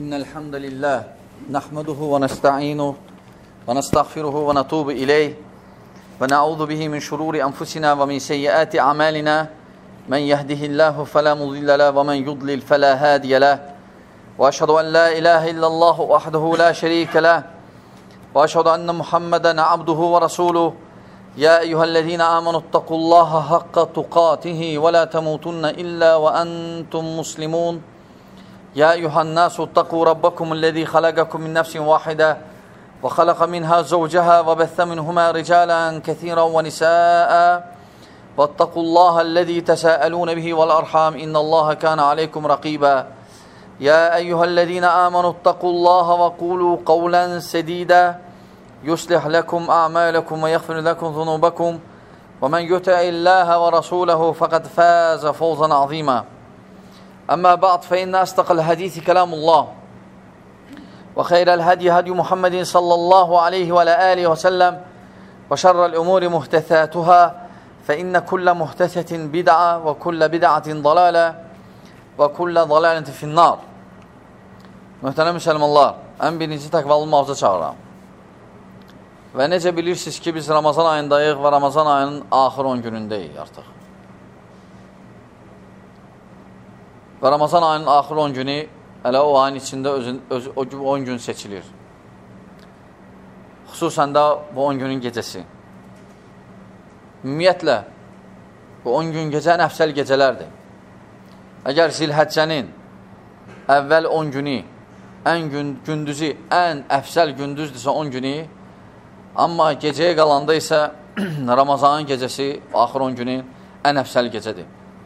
إن الحمد لله نحمده ونستعينه ونستغفره ونتوب إليه ونعوذ به من شرور أنفسنا ومن سيئات أعمالنا من يهده الله فلا مضل له ومن يضلل فلا هادي له وأشهد أن لا إله إلا الله وحده لا شريك له وأشهد أن محمدا عبده ورسوله يا أيها الذين آمنوا اتقوا الله حق تقاته ولا تموتن إلا وأنتم مسلمون يا أيها الناس اتقوا ربكم الذي خلقكم من نفس واحدة وخلق منها زوجها وبث منهما رجالا كثيرا ونساء واتقوا الله الذي تساءلون به والأرحام إن الله كان عليكم رقيبا يا أيها الذين آمنوا اتقوا الله وقولوا قولا سديدا يصلح لكم أعمالكم ويغفر لكم ذنوبكم ومن يطع الله ورسوله فقد فاز فوزا عظيما أما بعد فإن أصدق الحديث كلام الله وخير الهدي هدي محمد صلى الله عليه وعلى آله وسلم وشر الأمور محدثاتها فإن كل محدثة بدعة وكل بدعة ضلالة وكل ضلالة في النار. Möhtərəm müsəlmanlar, ən birinci təqvalı mavza çağıram. Və necə bilirsiniz ki, biz Ramazan ayındayıq və Ramazan ayının axır 10 günündəyik artıq. Və Ramazan ayının axır 10 günü elə o ayın içində o 10 gün seçilir. Xüsusən də bu 10 günün gecəsi. Ümumiyyətlə, bu 10 gün gecə ən əfsəl gecələrdir. Əgər Zilhəccənin əvvəl 10 günü, gündüzü ən əfsəl gündüzdürsə 10 günü, amma gecəyə qalanda isə Ramazanın gecəsi, axır 10 günün ən əfsəl gecədir.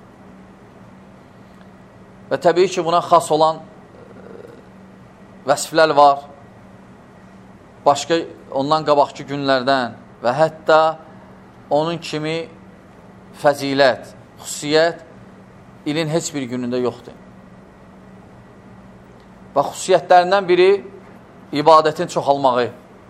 Və təbii ki, buna xas olan vəsiflər var. Başqa ondan qabaqki günlərdən və hətta onun kimi fəzilət, xüsusiyyət ilin heç bir günündə yoxdur. Və xüsusiyyətlərindən biri ibadətin çoxalmağı.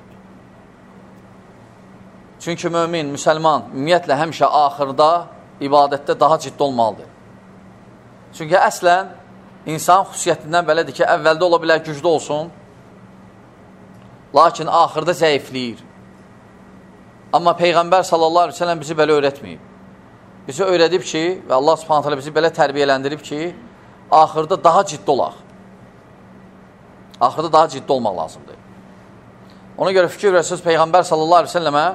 Çünki mömin, müsəlman ümumiyyətlə həmişə axırda ibadətdə daha ciddi olmalıdır. Çünki əslən insan xüsusiyyətindən belədir ki, əvvəldə ola bilər güclü olsun, lakin axırda zəifləyir. Amma Peyğəmbər sallallahu aleyhi ve sellem bizi belə öyrətməyib. Bizi öyrədib ki, və Allah subhanət hələ bizi belə tərbiyələndirib ki, axırda daha ciddi olaq. Axırda daha ciddi olmaq lazımdır. Ona görə fikir verirsiniz, Peyğəmbər sallallahu aleyhi ve sellemə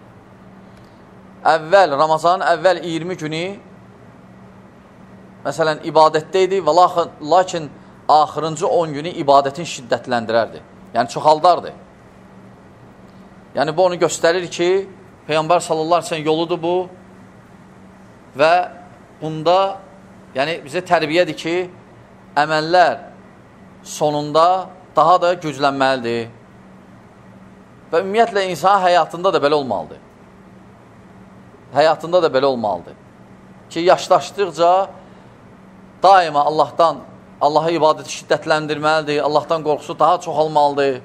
Ramazanın əvvəl 20 günü məsələn, ibadətdəydi və lakin axırıncı 10 günü ibadətin şiddətləndirərdi. Yəni, çoxaldardı. Yəni, bu onu göstərir ki, Peyğəmbər sallallahu aleyhi ve sellem yoludur bu və bunda yəni, bizə tərbiyədir ki, əməllər sonunda daha da güclənməlidir. Və ümumiyyətlə, insan həyatında da belə olmalıdır. Həyatında da belə olmalıdır. Ki, yaşlaşdıqca daima Allaha ibadəti şiddətləndirməlidir, Allahdan qorxusu daha çoxalmalıdır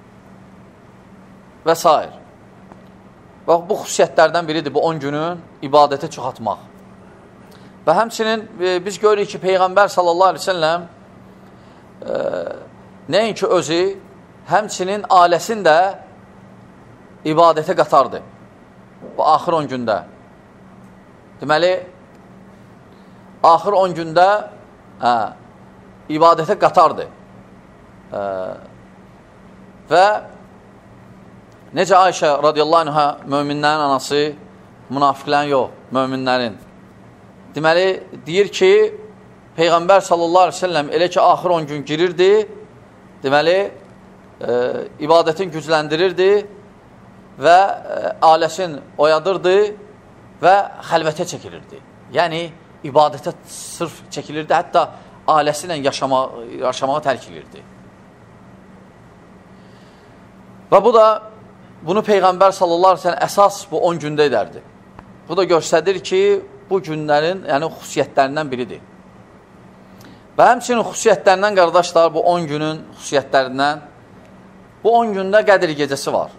və s. Və bu xüsusiyyətlərdən biridir bu 10 günün ibadəti çoxaltmaq. Və həmçinin biz görürük ki, Peyğəmbər sallallahu aleyhi ve sellem nəinki özü, həmçinin ailəsin də ibadətə qatardı bu axır 10 gündə. Deməli, axır 10 gündə ibadətə qatardı. Və necə Ayşə radiyallahu anhə möminlərin anası, münafiqlərin yox, möminlərin. Deməli, deyir ki, Peyğəmbər sallallahu aleyhi ve sellem elə ki, axır 10 gün girirdi, deməli, ibadətin gücləndirirdi və ailəsin oyadırdı və xəlvətə çəkilirdi. Yəni, ibadətə sırf çəkilirdi, hətta ailəsi ilə yaşamağı tərk edirdi. Və bu da, bunu Peyğəmbər sallallahu aleyhi ve sellem əsas bu 10 gündə edərdi. Bu da göstərir ki, bu günlərin yəni, xüsusiyyətlərindən biridir. Və həmçinin xüsusiyyətlərindən, qardaşlar, bu 10 günün xüsusiyyətlərindən, bu 10 gündə Qədr gecəsi var.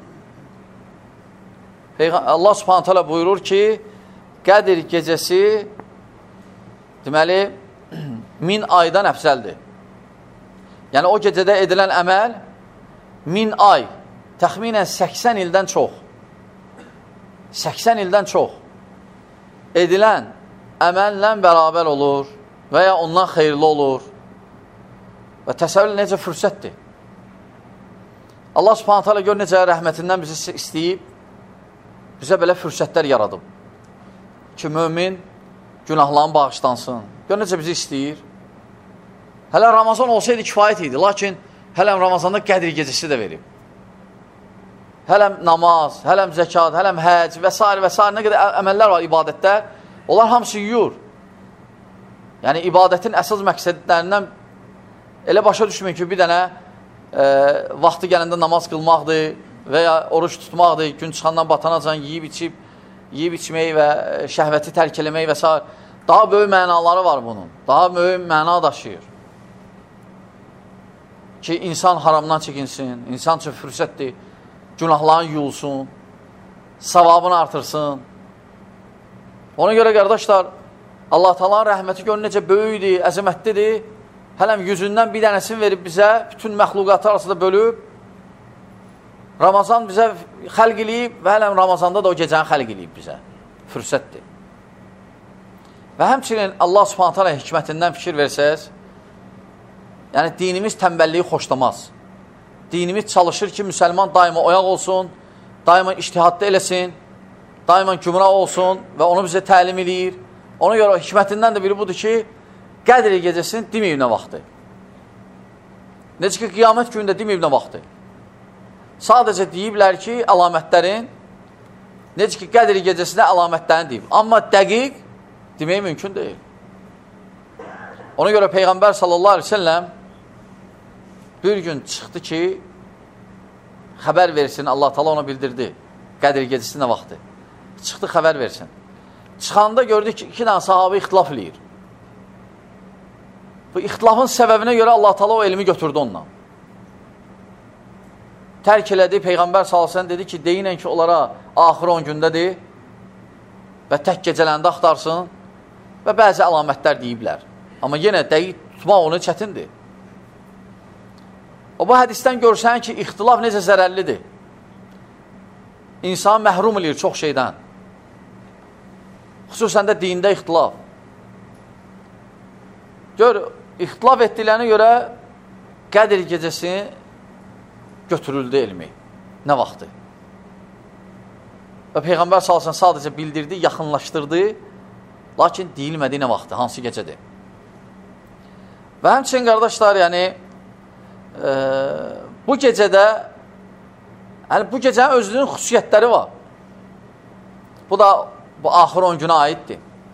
Allah subhanət hələ buyurur ki, Qədr gecəsi deməli, 1000 aydan əfsəldir. Yəni o gecədə edilən əməl 1000 ay, təxminən 80 ildən çox. 80 ildən çox edilən əməllə bərabər olur və ya ondan xeyirli olur. Və təsəvvür necə fürsətdir. Allah Subhanahu taala gör necə rəhmətindən bizi istəyib, bizə belə fürsətlər yaradıb. Ki, mömin günahlarını bağışlansın. Gör necə bizi istəyir. Hələ Ramazan olsaydı kifayət idi, lakin hələm Ramazanda Qədr gecəsi də verib. Hələm namaz, hələm zəkat, hələm həc və s. və s. nə qədər əməllər var ibadətlər, onlar hamısı yuyur. Yəni, ibadətin əsas məqsədlərindən elə başa düşməyin ki, bir dənə vaxtı gələndə namaz qılmaqdır və ya oruç tutmaqdır, gün çıxandan batanacan yeyib içmək və şəhvəti tərk eləmək və s. Daha böyük mənaları var bunun. Daha böyük məna daşıyır. Ki, insan haramdan çəkinsin, insan üçün fürsətdir, günahlarını yuyulsun, savabını artırsın. Ona görə, qardaşlar, Allah Taala'nın rəhməti gör necə böyükdir, əzəmətlidir. Hələm yüzündən bir dənəsini verib bizə, bütün məxluqatı arasında bölüb, Ramazan bizə xəlq eləyib və hələm Ramazanda da o gecəni xəlq eləyib bizə. Fürsətdir. Və həmçinin Allah Subhanahu taala hikmətindən fikir versəz, yəni dinimiz tənbəlliyi xoşlamaz. Dinimiz çalışır ki, müsəlman daima oyaq olsun, daima ictihadda eləsin, daima gümrah olsun və onu bizə təlim eləyir. Ona görə hikmətindən də biri budur ki, Qədr gecəsinin deməyib nə vaxtı. Necə ki, qiyamət günündə deməyib nə vaxtı. Sadəcə deyiblər ki, əlamətlərin, necə ki, Qədr gecəsində əlamətlərini deyib. Amma dəqiq demək mümkün deyil. Ona görə Peyğəmbər sallallahu aleyhi ve selləm bir gün çıxdı ki, xəbər versin, Allah Taala ona bildirdi. Qədr gecəsi nə vaxtı. Çıxdı xəbər versin. Çıxanda gördük ki, 2 dənə sahabə ixtilaf eləyir. Bu ixtilafın səbəbinə görə Allah Taala o elmi götürdü ondan. Tərk elədi, Peyğəmbər sallallahu aleyhi ve selləm dedi ki, deyinən ki, onlara axır 10 gündədir və tək gecələndə axtarsın və bəzi əlamətlər deyiblər. Amma yenə dəqiq tutmaq onu çətindir. O, bu hədisdən görsən ki, ixtilaf necə zərərlidir. İnsan məhrum edir çox şeydən. Xüsusən də dində ixtilaf. Gör, ixtilaf etdiklərinə görə Qədr gecəsi götürüldü elmi. Nə vaxtı? Və Peyğəmbər sallallahu əleyhi və səlləm sadəcə bildirdi, yaxınlaşdırdı, lakin deyilmədi nə vaxtı, hansı gecədir. Və həmçinin, qardaşlar, yəni, bu gecədə, yəni, bu gecənin özünün xüsusiyyətləri var. Bu da bu axır 10 günə aiddir.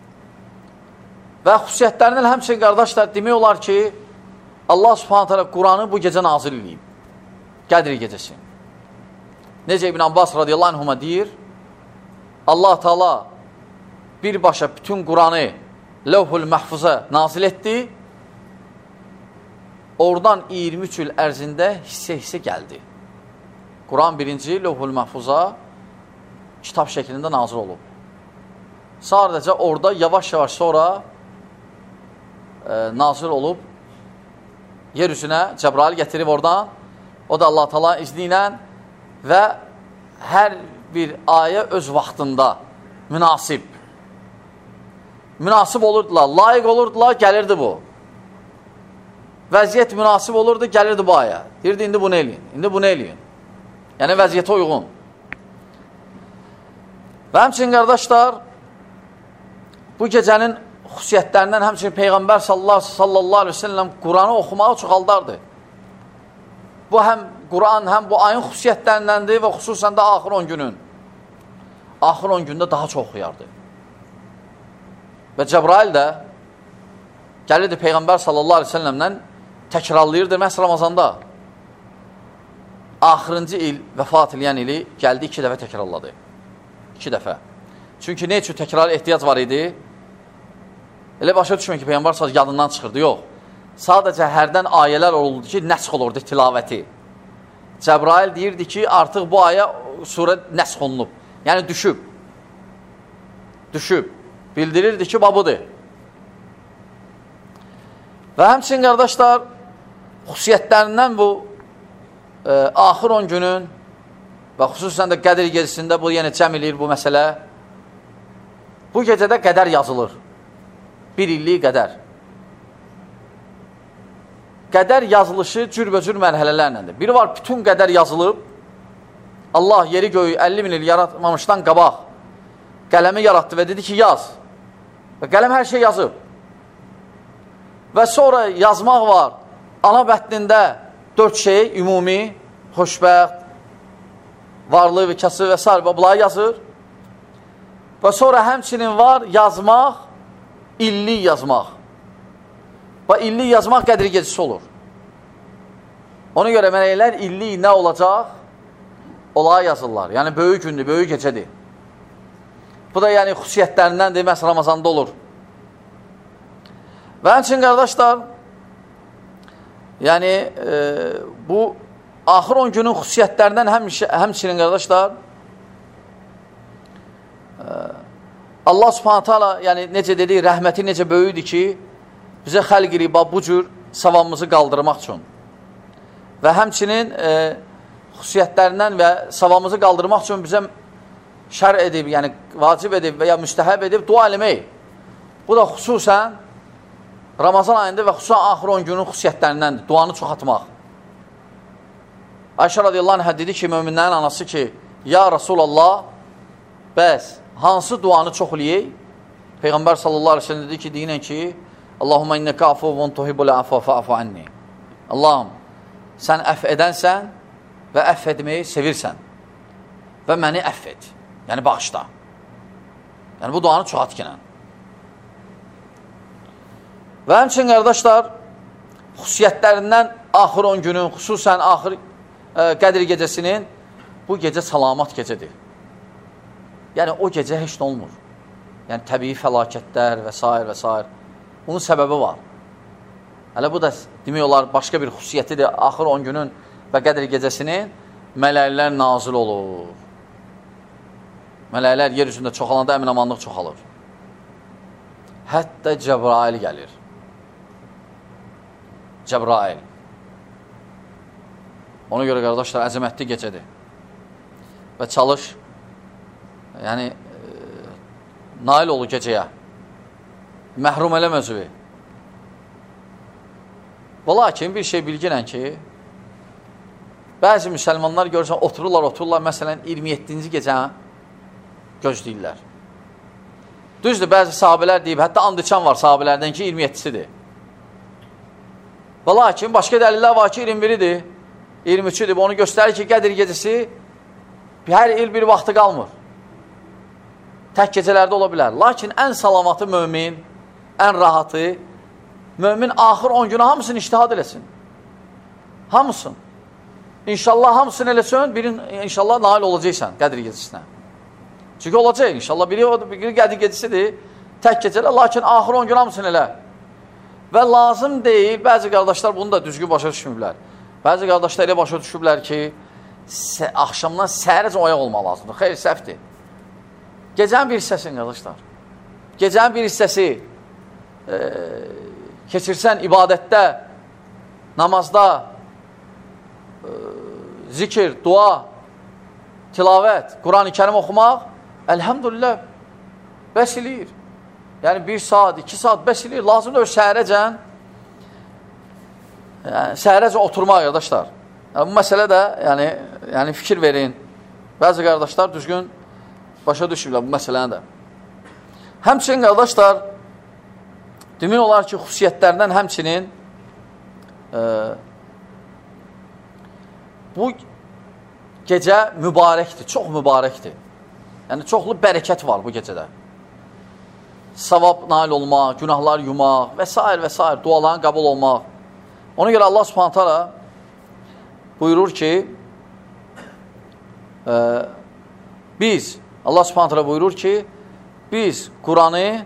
Və xüsusiyyətlərindən həmçinin, qardaşlar, demək olar ki, Allah Subhanahu taala Quranı bu gecə nazil edib. Qədr gecəsi. Necə İbn Abbas radiyallahu anhuma deyir, Allah Taala birbaşa bütün Quranı Levhul Məhfuza nazil etdi. Oradan 23 il ərzində hissə-hissə gəldi. Quran birinci Levhul Məhfuza kitab şəklində nazil olub. Sadəcə orada yavaş-yavaş sonra nazil olub, yer üzünə Cəbrail gətirib oradan, o da Allah Taala izni ilə və hər bir ayə öz vaxtında münasib. Münasib olurdular, layiq olurdular, gəlirdi bu. Vəziyyət münasib olurdu, gəlirdi bu ayə. Deyirdi, indi bunu eləyin, indi bunu eləyin. Yəni, vəziyyətə uyğun. Və həmçinin, qardaşlar, bu gecənin xüsusiyyətlərindən həmçinin Peyğəmbər sallallahu aleyhi ve sellem Quranı oxumağı çoxaldardı. Bu həm Quran, həm bu ayın xüsusiyyətlərindəndir və xüsusən də axır 10 günün. Axır 10 gündə daha çox oxuyardı. Və Cəbrail də gəlirdi Peyğəmbər sallallahu aleyhi ve sellemlə təkrarlayırdı məhz Ramazanda. Axırıncı il vəfat eləyən ili gəldi 2 dəfə təkrarladı. 2 dəfə. Çünki nə üçün təkrar ehtiyac var idi? Elə başa düşməyin ki, Peyğəmbər sallallahu yadından çıxırdı, yox. Sadəcə hərdən ayələr olurdu ki, nəsx olurdu tilavəti. Cəbrail deyirdi ki, artıq bu ayə surə nəsx olunub. Yəni düşüb. Düşüb. Bildirirdi ki, babıdır. Və həmçinin, qardaşlar, xüsusiyyətlərindən bu axır 10 günün və xüsusən də Qədr gecəsində bu yenə cəm eləyir bu məsələ. Bu gecədə qədər yazılır. Bir illik qədər. Qədər yazılışı cürbəcür mərhələlərlədir. Biri var, bütün qədər yazılıb. Allah yeri göyü 50 min il yaratmamışdan qabaq qələmi yaratdı və dedi ki, yaz. Və qələm hər şey yazıb. Və sonra yazmaq var. Ana bətnində 4 şey, ümumi, xoşbəxt, varlı və kasıb və s. və bunları yazır. Və sonra həmçinin var yazmaq, illik yazmaq. Və illik yazmaq Qədr gecəsi olur. Ona görə mələklər illik nə olacaq? Olağa yazırlar. Yəni, böyük gündür, böyük gecədir. Bu da yəni xüsusiyyətlərindəndir, məhz Ramazanda olur. Və həmçinin qardaşlar, yəni bu axır 10 günün xüsusiyyətlərindən həmçinin qardaşlar, Allah subhanətə ala, yəni necə dedik, rəhməti necə böyüdür ki, bizə xəlq edib bu cür savabımızı qaldırmaq üçün. Və həmçinin xüsusiyyətlərindən və savabımızı qaldırmaq üçün bizə şər edib, yəni vacib edib və ya müstəhəb edib dua eləmək. Bu da xüsusən Ramazan ayında və xüsusən axır 10 günün xüsusiyyətlərindəndir, duanı çoxatmaq. Ayşə radiyallahu anh dedi ki, möminlərin anası ki, ya Rasulallah, bəs hansı duanı çox eləyək? Peyğəmbər sallallahu aleyhi ve sellem dedi ki, deyinən ki, Allahumma innəkə afuvun tuhibbul afwa fa'fu anni. Allahım, sən əff edənsən və əff etməyi sevirsən və məni əff et. Yəni, bağışla. Yəni, bu duanı çoxat gələn. Və həmçin, qardaşlar, xüsusiyyətlərindən axır 10 günün, xüsusən axır Qədr gecəsinin, bu gecə salamat gecədir. Yəni, o gecə heç nə olmur. Yəni, təbii fəlakətlər və s. və s. Bunun səbəbi var. Hələ bu da demək olar, başqa bir xüsusiyyətidir. Axır 10 günün və Qədr gecəsinin mələklər nazil olur. Mələklər yer üzündə çoxalanda əmin-amanlıq çoxalır. Hətta Cəbrail gəlir. Cəbrail. Ona görə, qardaşlar, əzəmətli gecədir. Və çalış, yəni, nail olur gecəyə. Məhrum eləmə özüvü. Və lakin bir şey bilginən ki, bəzi müsəlmanlar görürsən, otururlar, məsələn, 27-ci gecə gözləyirlər. Düzdür, bəzi sahabələr deyib, hətta andıçan var sahabələrdən ki, 27-sidir. Və lakin, başqa dəlillər var ki, 21-idir, 23-üdür. Onu göstərir ki, Qədr gecəsi hər il bir vaxtı qalmır. Tək gecələrdə ola bilər. Lakin ən salamatı mömin, ən rahatı, mömin axır 10 günü hamısını iştihad eləsin. Hamısın. İnşallah hamısını eləsin, birin inşallah nail olacaqsan Qədr gecəsinə. Çünki olacaq, inşallah biri Qədr gecəsidir, tək gecələr, lakin axır 10 gün hamısını elə. Və lazım deyil, bəzi qardaşlar bunu da düzgün başa düşmürlər. Bəzi qardaşlar elə başa düşürlər ki, axşamdan səhərəcə oyaq olmaq lazımdır. Xeyr, səhvdir. Gecənin bir hissəsini, qardaşlar. Gecənin bir hissəsi keçirsən ibadətdə, namazda, zikir, dua, tilavət, Quran-ı Kərim oxumaq, əlhamdülillah, bəs eləyir. Yəni, 1 saat, 2 saat bəs eləyir. Lazımdır o səhərəcə oturmaq, qardaşlar. Yəni, bu məsələ də, yəni fikir verin. Bəzi qardaşlar düzgün başa düşürlər bu məsələni də. Həmçinin, qardaşlar, demək olar ki, xüsusiyyətlərindən həmçinin bu gecə mübarəkdir, çox mübarəkdir. Yəni, çoxlu bərəkət var bu gecədə. Savab nail olmaq, günahlar yumaq və s. və s. duaların qəbul olmaq. Ona görə Allah subhanətə ala buyurur ki, Allah subhanətə ala buyurur ki, biz Quranı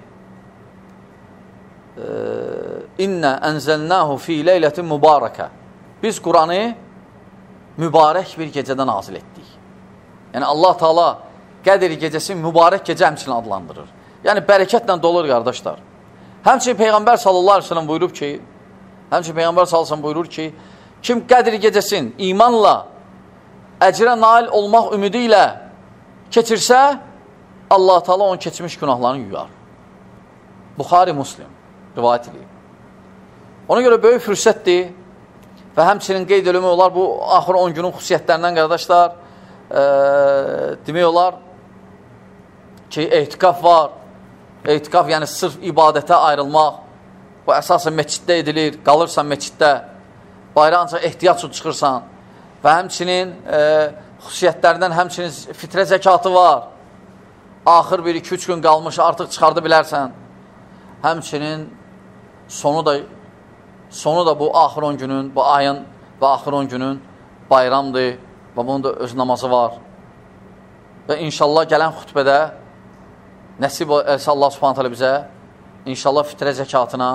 İnnə ənzəlnəhu fi leylətin mübarəkə. Biz Quranı mübarək bir gecədə nazil etdik. Yəni, Allah Teala Qədr gecəsi mübarək gecə həmçinin adlandırır. Yəni, bərəkətlə dolur, qardaşlar. Həmçinin Peyğəmbər sallallahu aleyhi ve sellem buyurub ki, Həmçinin Peyğəmbər sallallahu buyurur ki, kim Qədr gecəsin imanla, əcrə nail olmaq ümidi ilə keçirsə, Allah-u Teala onun keçmiş günahlarını yuyar. Buxari Muslim rivayət edir. Ona görə böyük fürsətdir və həmçinin qeyd eləmək olar, bu axır 10 günün xüsusiyyətlərindən qardaşlar, demək olar ki, ehtikaf var. Ehtikaf yəni sırf ibadətə ayrılmaq. Bu əsasən məsciddə edilir, qalırsan məsciddə, bayrağı ancaq ehtiyac üçün çıxırsan və həmçinin xüsusiyyətlərindən həmçinin fitrə zəkatı var. Axır 1-2-3 gün qalmış, artıq çıxardı bilərsən. Həmçinin sonu da bu axır 10 günün, bu ayın və axır 10 günün bayramdır və bunun da öz namazı var. Və inşallah gələn xütbədə nəsib etsə Allah Subhanahu taala bizə inşallah fitrə zəkatına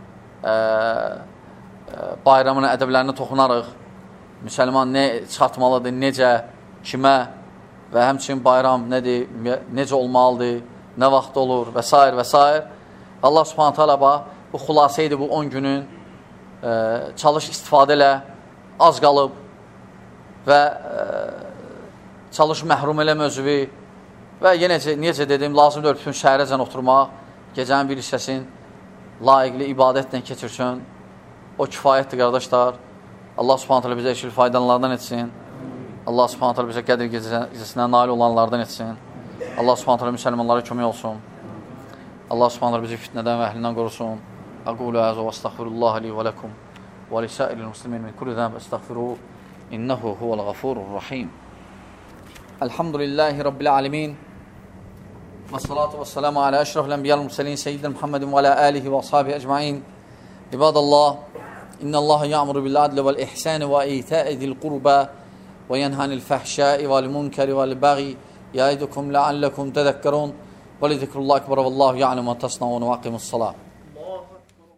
bayramın ədəblərinə toxunarıq. Müsəlman nə çıxartmalıdır, necə, kimə və həmçinin bayram nədir, necə olmalıdır, nə vaxt olur və s. və s. Allah Subhanahu taala bu xülasə idi bu 10 günün. Çalış istifadə elə, az qalıb və çalış məhrum eləmə özüvi və necə dedim, lazımdır bütün şəhərəcən oturmaq, gecənin bir hissəsin layiqli ibadətlə keçirsin. O kifayətdir, qardaşlar. Allah Subhanahu taala bizə eşil faydalanlardan etsin. Allah Subhanahu taala bizə Qədr gecəsinə nail olanlardan etsin. Allah Subhanahu taala müsəlmanlara kömək olsun. Allah Subhanahu taala bizi fitnədən və əhlindən qorusun. Aqulu həzə və estəğfirullah li və ləkum və lisəiril muslimin min kulli zənb estəğfiruhu innehu huvəl ğafurur rahim. Elhamdülillahi rabbil alemin. Və salatu və selamu alə əşrafil ənbiyyəl mürsəlin seyyidina Muhammedin və alə alihi və ashabihi ecmaîn. İbadallah, innallaha ya'muru bil adli vel ihsani və itaa'i zil qurba və yenhanil fahşai vel munkari vel baghi ya'idukum la'allakum tadhakkarun. Ve li zikrullahi ekber vallahu ya'lemu ma tasnaun ve aqimus salat.